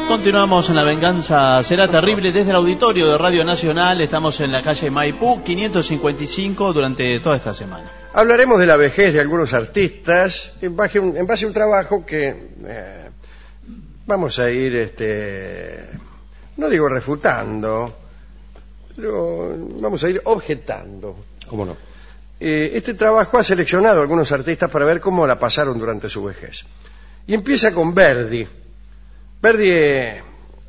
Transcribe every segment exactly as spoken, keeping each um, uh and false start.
Continuamos en La Venganza Será Terrible desde el auditorio de Radio Nacional. Estamos en la calle Maipú quinientos cincuenta y cinco durante toda esta semana. Hablaremos de la vejez de algunos artistas en base a un, en base a un trabajo que eh, vamos a ir, este, no digo refutando, pero vamos a ir objetando. ¿Cómo no? Eh, este trabajo ha seleccionado a algunos artistas para ver cómo la pasaron durante su vejez. Y empieza con Verdi. Verdi, eh,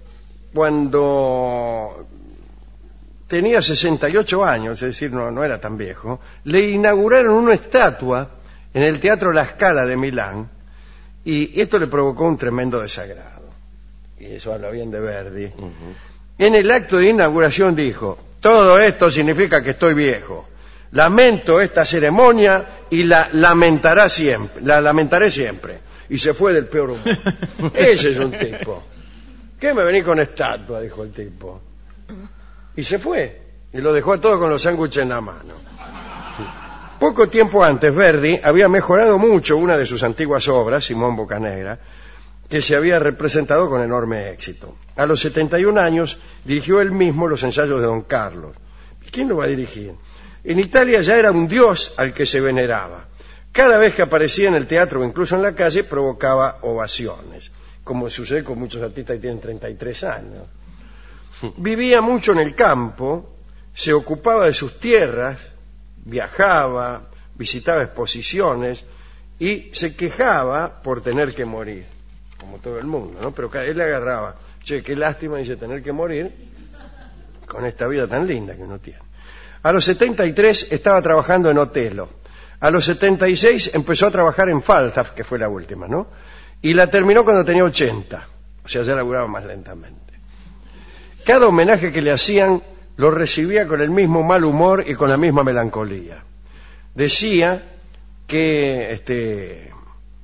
cuando tenía sesenta y ocho años, es decir, no, no era tan viejo, le inauguraron una estatua en el Teatro La Scala de Milán, y esto le provocó un tremendo desagrado. Y eso habla bien de Verdi. Uh-huh. En el acto de inauguración dijo: todo esto significa que estoy viejo. Lamento esta ceremonia y la lamentará siempre, la lamentaré siempre. Y se fue del peor humor. Ese es un tipo. ¿Qué me venís con estatua?, dijo el tipo. Y se fue. Y lo dejó a todos con los sándwiches en la mano. Poco tiempo antes, Verdi había mejorado mucho una de sus antiguas obras, Simón Boccanegra, que se había representado con enorme éxito. A los setenta y un años dirigió él mismo los ensayos de Don Carlos. ¿Quién lo va a dirigir? En Italia ya era un dios al que se veneraba. Cada vez que aparecía en el teatro o incluso en la calle provocaba ovaciones, como sucede con muchos artistas que tienen treinta y tres años. Vivía mucho en el campo, se ocupaba de sus tierras, viajaba, visitaba exposiciones y se quejaba por tener que morir, como todo el mundo, ¿no? Pero él le agarraba: che, qué lástima, dice, tener que morir con esta vida tan linda que uno tiene. A los setenta y tres estaba trabajando en Otelo. A los setenta y seis empezó a trabajar en Falstaff, que fue la última, ¿no? Y la terminó cuando tenía ochenta, o sea, ya laburaba más lentamente. Cada homenaje que le hacían lo recibía con el mismo mal humor y con la misma melancolía. Decía que, este,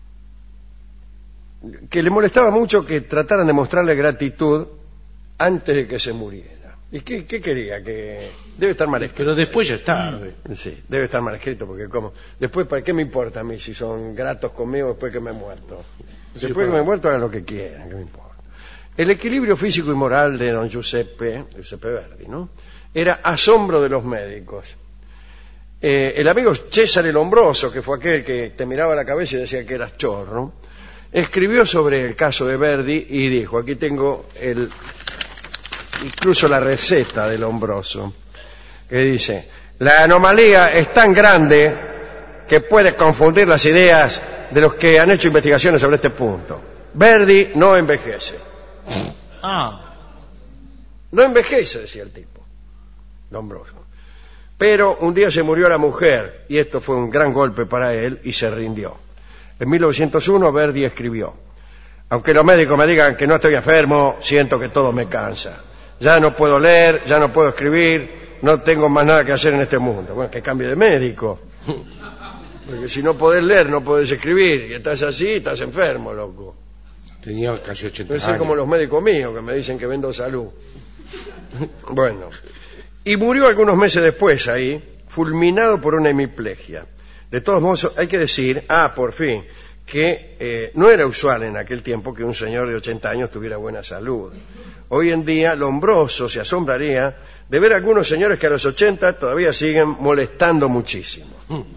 que le molestaba mucho que trataran de mostrarle gratitud antes de que se muriera. ¿Y qué, qué quería? Que debe estar mal escrito. Pero después ya es tarde. Sí, debe estar mal escrito, porque como después, ¿para qué me importa a mí si son gratos conmigo después que me he muerto? Después sí, pero... que me he muerto, hagan lo que quieran, ¿qué me importa? El equilibrio físico y moral de don Giuseppe, Giuseppe Verdi, ¿no?, era asombro de los médicos. Eh, el amigo César Lombroso, que fue aquel que te miraba la cabeza y decía que eras chorro, escribió sobre el caso de Verdi y dijo: aquí tengo el... incluso la receta del Lombroso, que dice: la anomalía es tan grande que puede confundir las ideas de los que han hecho investigaciones sobre este punto. Verdi no envejece. Ah. No envejece, decía el tipo, Lombroso. Pero un día se murió la mujer, y esto fue un gran golpe para él, y se rindió. En mil novecientos uno Verdi escribió: aunque los médicos me digan que no estoy enfermo, siento que todo me cansa. Ya no puedo leer, ya no puedo escribir, no tengo más nada que hacer en este mundo. Bueno, que cambie de médico. Porque si no podés leer, no podés escribir, y estás así, estás enfermo, loco. Tenía casi ochenta años. No sé como los médicos míos, que me dicen que vendo salud. Bueno. Y murió algunos meses después ahí, fulminado por una hemiplegia. De todos modos, hay que decir, ah, por fin, que eh, no era usual en aquel tiempo que un señor de ochenta años tuviera buena salud. Hoy en día, Lombroso se asombraría de ver a algunos señores que a los ochenta todavía siguen molestando muchísimo.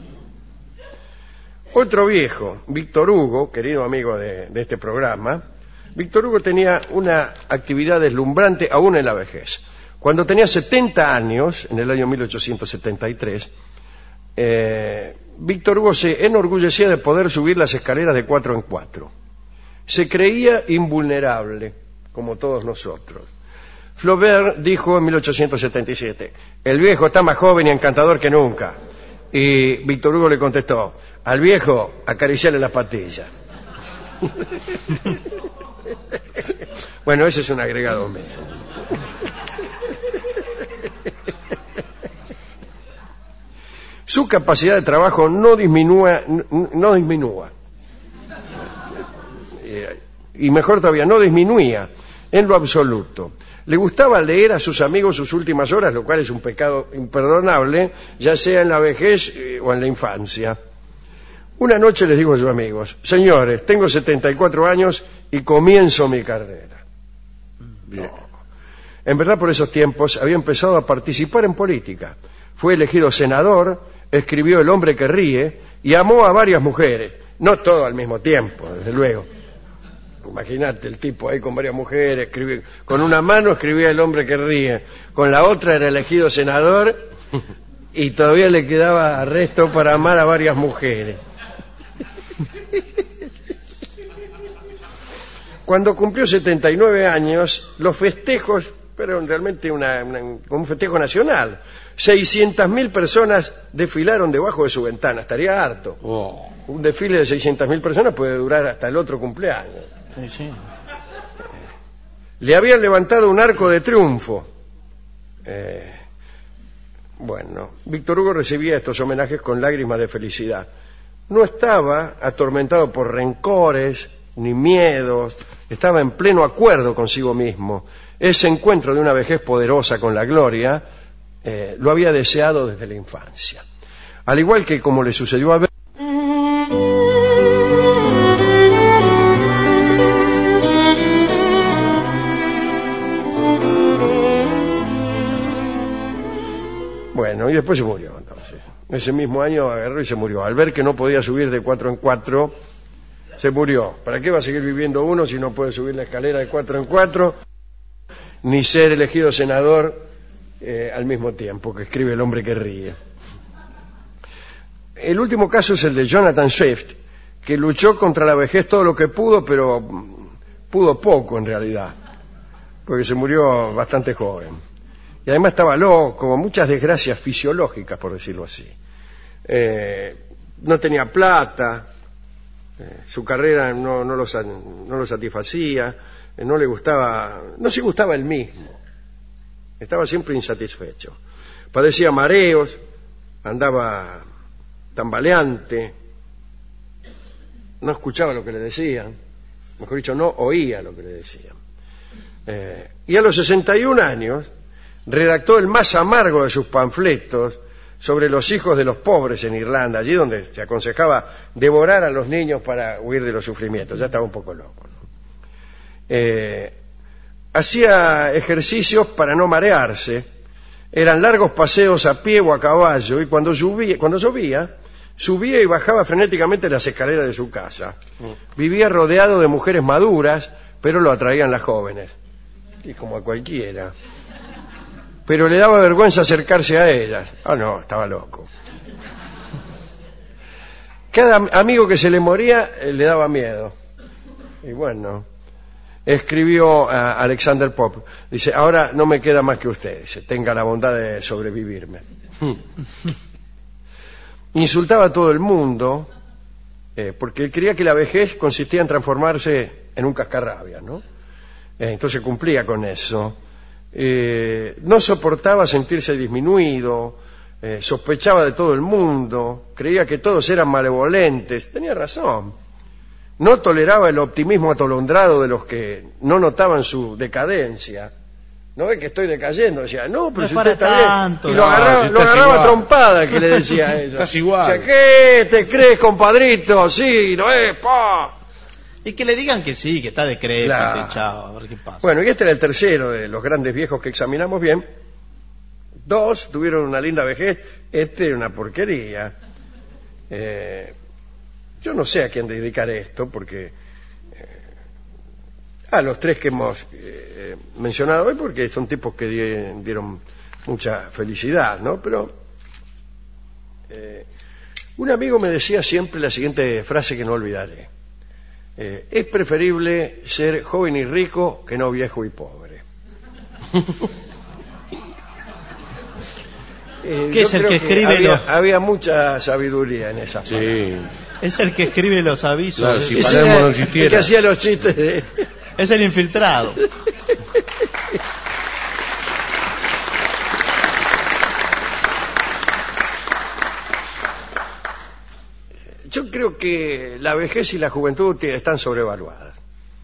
Otro viejo, Víctor Hugo, querido amigo de, de este programa, Víctor Hugo tenía una actividad deslumbrante aún en la vejez. Cuando tenía setenta años, en el año mil ochocientos setenta y tres, eh, Víctor Hugo se enorgullecía de poder subir las escaleras de cuatro en cuatro. Se creía invulnerable, como todos nosotros. Flaubert dijo en mil ochocientos setenta y siete: el viejo está más joven y encantador que nunca. Y Víctor Hugo le contestó: al viejo acariciarle las patillas. Bueno, ese es un agregado mío. Su capacidad de trabajo no disminúa, no, no disminúa. Y mejor todavía, no disminuía en lo absoluto. Le gustaba leer a sus amigos sus últimas horas, lo cual es un pecado imperdonable, ya sea en la vejez o en la infancia. Una noche les digo a sus amigos: señores, tengo setenta y cuatro años y comienzo mi carrera. Bien. En verdad, por esos tiempos había empezado a participar en política. Fue elegido senador, escribió El hombre que ríe y amó a varias mujeres. No todo al mismo tiempo, desde luego. Imagínate el tipo ahí con varias mujeres, escribía, con una mano escribía El hombre que ríe, con la otra era elegido senador y todavía le quedaba resto para amar a varias mujeres. Cuando cumplió setenta y nueve años, los festejos fueron realmente una, una, un festejo nacional. seiscientas mil personas desfilaron debajo de su ventana, estaría harto. Oh. Un desfile de seiscientas mil personas puede durar hasta el otro cumpleaños. Sí, sí. Le habían levantado un arco de triunfo. Eh, bueno, Víctor Hugo recibía estos homenajes con lágrimas de felicidad. No estaba atormentado por rencores ni miedos, estaba en pleno acuerdo consigo mismo. Ese encuentro de una vejez poderosa con la gloria eh, lo había deseado desde la infancia. Al igual que como le sucedió a Ver- Bueno, y después se murió, entonces. Ese mismo año agarró y se murió. Al ver que no podía subir de cuatro en cuatro, se murió. ¿Para qué va a seguir viviendo uno si no puede subir la escalera de cuatro en cuatro? Ni ser elegido senador eh, al mismo tiempo, que escribe El hombre que ríe. El último caso es el de Jonathan Swift, que luchó contra la vejez todo lo que pudo, pero pudo poco en realidad, porque se murió bastante joven. Y además estaba loco, con muchas desgracias fisiológicas, por decirlo así. Eh, no tenía plata, eh, su carrera no, no, lo, no lo satisfacía, eh, no le gustaba, no se gustaba él mismo. Estaba siempre insatisfecho. Padecía mareos, andaba tambaleante, no escuchaba lo que le decían, mejor dicho, no oía lo que le decían. Eh, y a los sesenta y un años redactó el más amargo de sus panfletos sobre los hijos de los pobres en Irlanda, allí donde se aconsejaba devorar a los niños para huir de los sufrimientos. Ya estaba un poco loco, ¿no? Eh, hacía ejercicios para no marearse, eran largos paseos a pie o a caballo, y cuando llovía, cuando llovía subía y bajaba frenéticamente las escaleras de su casa. Vivía rodeado de mujeres maduras, pero lo atraían las jóvenes, y como a cualquiera. Pero le daba vergüenza acercarse a ellas. Ah, no, estaba loco. Cada amigo que se le moría eh, le daba miedo. Y bueno, escribió a Alexander Pope. Dice, ahora no me queda más que usted. Dice, tenga la bondad de sobrevivirme. Insultaba a todo el mundo, eh, porque él creía que la vejez consistía en transformarse en un cascarrabias, ¿no? Eh, entonces cumplía con eso. Eh, no soportaba sentirse disminuido, eh, sospechaba de todo el mundo, creía que todos eran malevolentes. Tenía razón. No toleraba el optimismo atolondrado de los que no notaban su decadencia. No ve que estoy decayendo, decía, no, pero no si usted está tanto, bien. Y lo no, agarraba, si lo estás agarraba igual. trompada, que le decía a ella. Estás igual. Decía, ¿qué te crees, compadrito? Sí, no es, pa. Y que le digan que sí, que está decrépito, Claro. chao, a ver qué pasa. Bueno, y este era el tercero de los grandes viejos que examinamos bien. Dos tuvieron una linda vejez, este era una porquería. Eh, yo no sé a quién dedicar esto, porque eh, a los tres que hemos eh, mencionado hoy, porque son tipos que di- dieron mucha felicidad, ¿no? Pero eh, un amigo me decía siempre la siguiente frase que no olvidaré. Eh, es preferible ser joven y rico que no viejo y pobre. Eh, ¿Qué yo es el creo que escribe había, los- había mucha sabiduría en esa palabra. Sí. Es el que escribe los avisos. Claro, si Ese Palermo era no el existiera. que hacía los chistes de... Es el infiltrado. Yo creo que la vejez y la juventud te- están sobrevaluadas.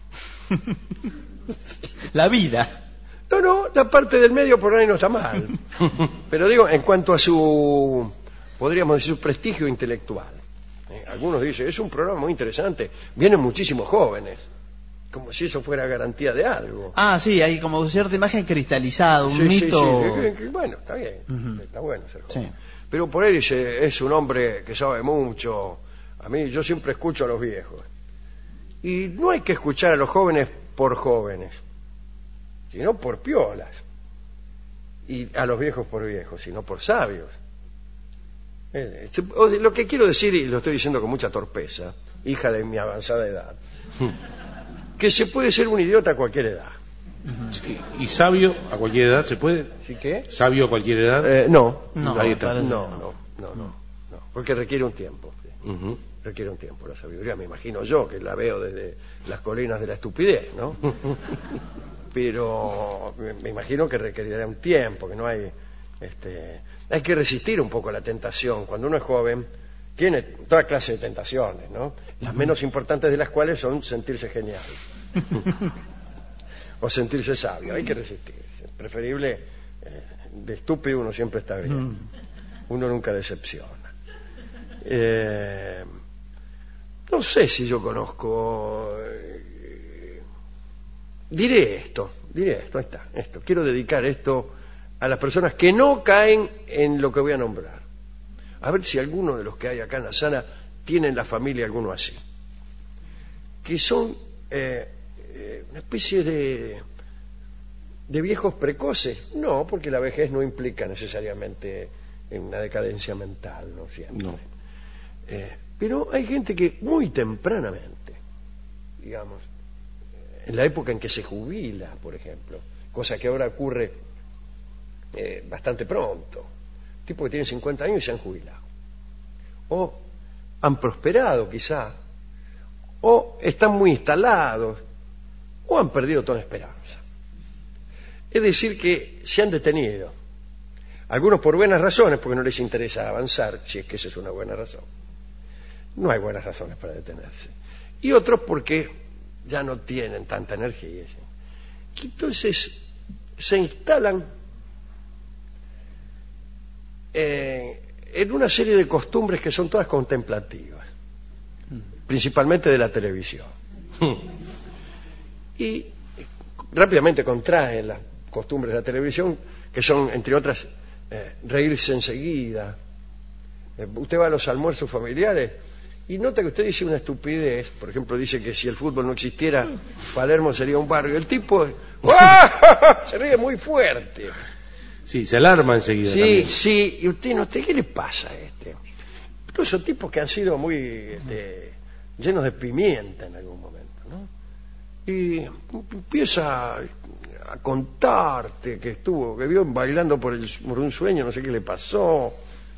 La vida. No, no, la parte del medio por ahí no está mal. Pero digo, en cuanto a su, podríamos decir, su prestigio intelectual. Eh, algunos dicen, es un programa muy interesante, vienen muchísimos jóvenes. como si eso fuera garantía de algo. Ah, sí, hay como cierta imagen cristalizada, un Sí, sí, mito. sí, que- que- bueno, está bien, Ujú. está bueno ser joven. Sí. Pero por ahí dice, es un hombre que sabe mucho. A mí, yo siempre escucho a los viejos. Y no hay que escuchar a los jóvenes por jóvenes, sino por piolas. Y a los viejos por viejos, sino por sabios. Eh, se- o de- Lo que quiero decir, y lo estoy diciendo con mucha torpeza, hija de mi avanzada edad, que se puede ser un idiota a cualquier edad. Sí, ¿y sabio a cualquier edad se puede? ¿Sí que? ¿Sabio a cualquier edad? Eh, no, No, Ahí me está. parece no, que no, no, no, no, porque requiere un tiempo. sí. Ujú. Requiere un tiempo la sabiduría, me imagino yo, que la veo desde las colinas de la estupidez, ¿no? Pero me me imagino que requerirá un tiempo, que no hay... Este, hay que resistir un poco a la tentación. Cuando uno es joven, tiene toda clase de tentaciones, ¿no? Las menos importantes de las cuales son sentirse genial. O sentirse sabio. Hay que resistirse. Es preferible, eh, de estúpido uno siempre está bien. Uno nunca decepciona. Eh, no sé si yo conozco... eh, diré esto, diré esto, ahí está, esto. Quiero dedicar esto a las personas que no caen en lo que voy a nombrar. A ver si alguno de los que hay acá en la sala tiene en la familia alguno así. Que son eh, eh, una especie de, de viejos precoces. No, porque la vejez no implica necesariamente una decadencia mental, ¿no? Siempre. No. Eh, pero hay gente que muy tempranamente, digamos, en la época en que se jubila, por ejemplo, cosa que ahora ocurre eh, bastante pronto, tipo que tienen cincuenta años y se han jubilado, o han prosperado quizá, o están muy instalados, o han perdido toda esperanza. Es decir, que se han detenido, algunos por buenas razones, porque no les interesa avanzar, si es que esa es una buena razón. No hay buenas razones para detenerse. Y otros porque ya no tienen tanta energía. ¿sí? Y entonces se instalan eh, en una serie de costumbres que son todas contemplativas, principalmente de la televisión. Y rápidamente contraen las costumbres de la televisión, que son, entre otras, eh, reírse enseguida. Eh, usted va a los almuerzos familiares y nota que usted dice una estupidez. Por ejemplo, dice que si el fútbol no existiera, Palermo sería un barrio. El tipo ¡ah! se ríe muy fuerte. Sí, se alarma enseguida. Sí, también. sí. Y usted no, ¿qué le pasa a este? Incluso tipos que han sido muy este, llenos de pimienta en algún momento, ¿no? Y empieza a, a contarte que estuvo, que vio bailando por, el, por un sueño, no sé qué le pasó.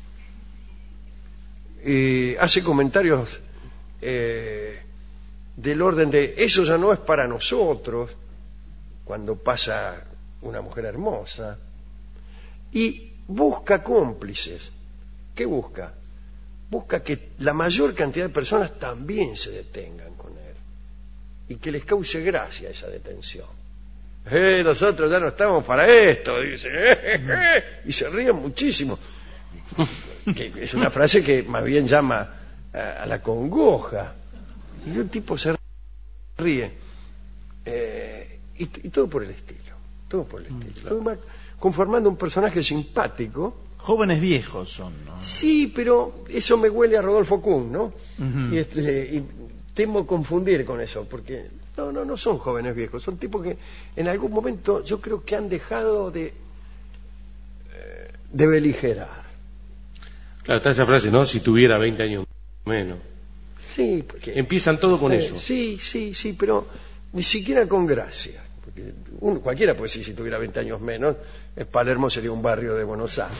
Y hace comentarios eh, del orden de eso ya no es para nosotros, cuando pasa una mujer hermosa, y busca cómplices. ¿Qué busca? Busca que la mayor cantidad de personas también se detengan con él y que les cause gracia esa detención. Eh, nosotros ya no estamos para esto, dice, eh, eh, eh, y se ríen muchísimo. Que es una frase que más bien llama a, a la congoja. Y un tipo se ríe. Eh, y, y todo por el estilo. Todo por el estilo. Además, conformando un personaje simpático. Jóvenes viejos son, ¿no? Sí, pero eso me huele a Rodolfo Kuhn, ¿no? Ujú. Y, este, y temo confundir con eso, porque no, no, no son jóvenes viejos. Son tipos que en algún momento yo creo que han dejado de, eh, de beligerar. Claro, está esa frase, ¿no? Si tuviera veinte años menos. Sí, porque... Empiezan todo con Eh, eso. Sí, sí, sí, pero ni siquiera con gracia. Porque uno, cualquiera puede decir, si tuviera veinte años menos, eh, Palermo sería un barrio de Buenos Aires.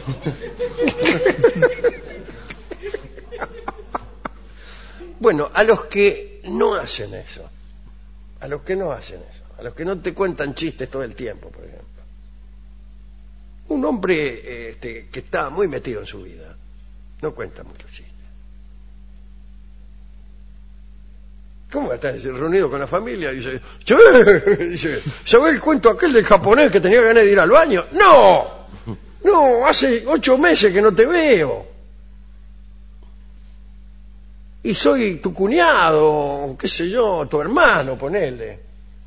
Bueno, a los que no hacen eso, a los que no hacen eso, a los que no te cuentan chistes todo el tiempo, por ejemplo. Un hombre eh, este, que está muy metido en su vida, no cuenta muchos chistes. ¿Cómo va a estar reunido con la familia? Dice, che, dice, ¿sabés el cuento aquel del japonés que tenía ganas de ir al baño? ¡No! No, hace ocho meses que no te veo. Y soy tu cuñado, qué sé yo, tu hermano, ponele.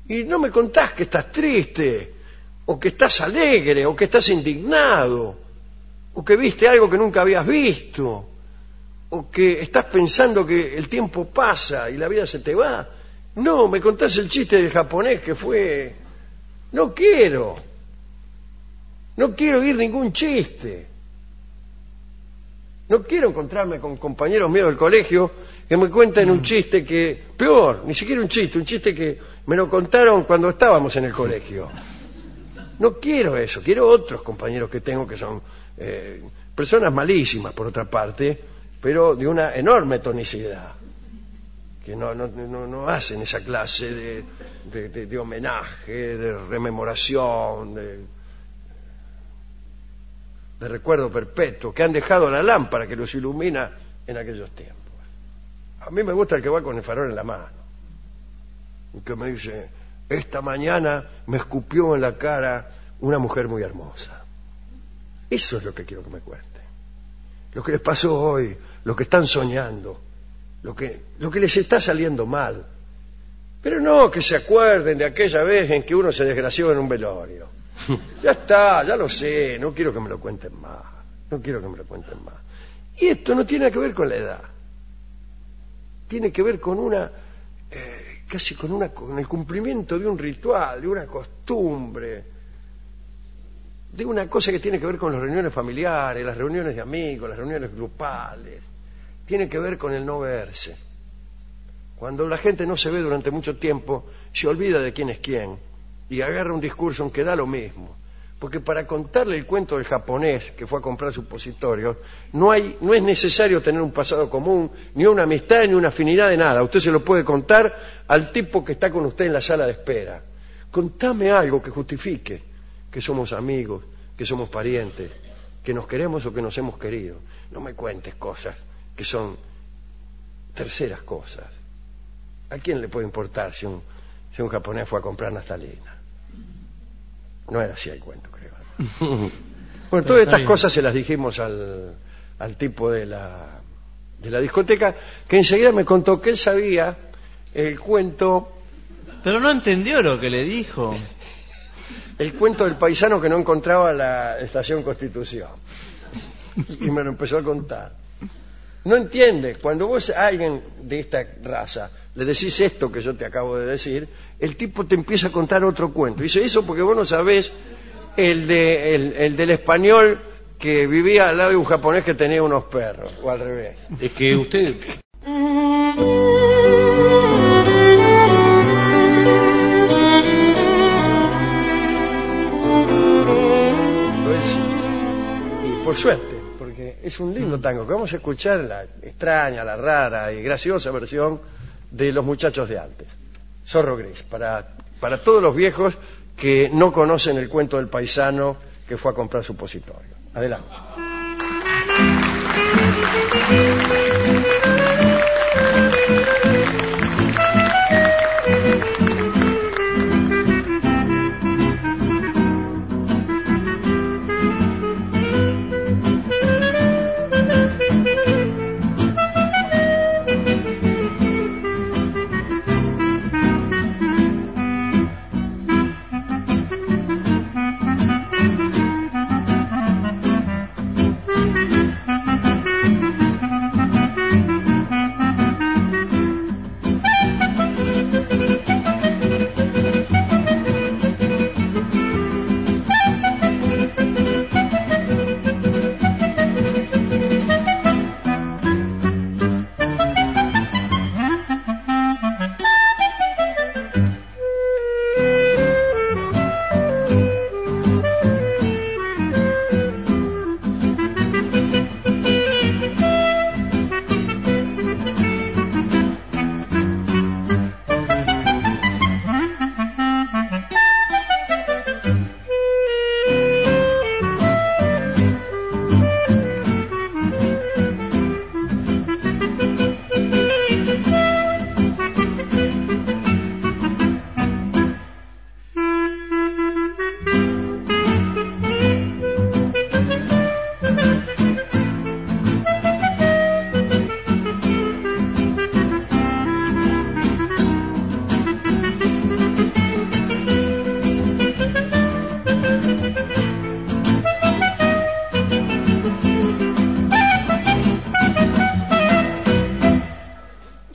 y no me contás que estás triste, o que estás alegre, o que estás indignado, o que viste algo que nunca habías visto, o que estás pensando que el tiempo pasa y la vida se te va. No, me contás el chiste del japonés que fue... No quiero. No quiero oír ningún chiste. No quiero encontrarme con compañeros míos del colegio que me cuenten un chiste que... Peor, ni siquiera un chiste, un chiste que me lo contaron cuando estábamos en el colegio. No quiero eso, quiero otros compañeros que tengo que son eh, personas malísimas, por otra parte, pero de una enorme tonicidad, que no, no, no, no hacen esa clase de, de, de, de homenaje, de rememoración, de, de recuerdo perpetuo, que han dejado la lámpara que los ilumina en aquellos tiempos. A mí me gusta el que va con el farol en la mano, y que me dice, esta mañana me escupió en la cara una mujer muy hermosa. Eso es lo que quiero que me cuenten. Lo que les pasó hoy, lo que están soñando, lo que, lo que les está saliendo mal. Pero no que se acuerden de aquella vez en que uno se desgració en un velorio. Ya está, ya lo sé, no quiero que me lo cuenten más. No quiero que me lo cuenten más. Y esto no tiene que ver con la edad. Tiene que ver con una... Eh, casi con, una, con el cumplimiento de un ritual, de una costumbre, de una cosa que tiene que ver con las reuniones familiares, las reuniones de amigos, las reuniones grupales. Tiene que ver con el no verse. Cuando la gente no se ve durante mucho tiempo, se olvida de quién es quién y agarra un discurso en que da lo mismo. Porque para contarle el cuento del japonés que fue a comprar supositorios, no hay, no es necesario tener un pasado común, ni una amistad, ni una afinidad de nada. Usted se lo puede contar al tipo que está con usted en la sala de espera. Contame algo que justifique que somos amigos, que somos parientes, que nos queremos o que nos hemos querido. No me cuentes cosas que son terceras cosas. ¿A quién le puede importar si un, si un japonés fue a comprar naftalina? No era así el cuento, creo. Bueno, todas estas cosas se las dijimos al, al tipo de la, de la discoteca, que enseguida me contó que él sabía el cuento... Pero no entendió lo que le dijo. El cuento del paisano que no encontraba la estación Constitución. Y me lo empezó a contar. No entiende. Cuando vos a alguien de esta raza le decís esto que yo te acabo de decir, el tipo te empieza a contar otro cuento. Dice, eso porque vos no sabés el, de, el, el del español que vivía al lado de un japonés que tenía unos perros, o al revés. Es que usted... Y por suerte, porque es un lindo tango que vamos a escuchar, la extraña, la rara y graciosa versión de Los Muchachos de Antes. Zorro Gris, para, para todos los viejos que no conocen el cuento del paisano que fue a comprar supositorio. Adelante.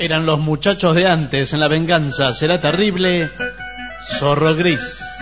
Eran los muchachos de antes. En La venganza será terrible. Zorro Gris.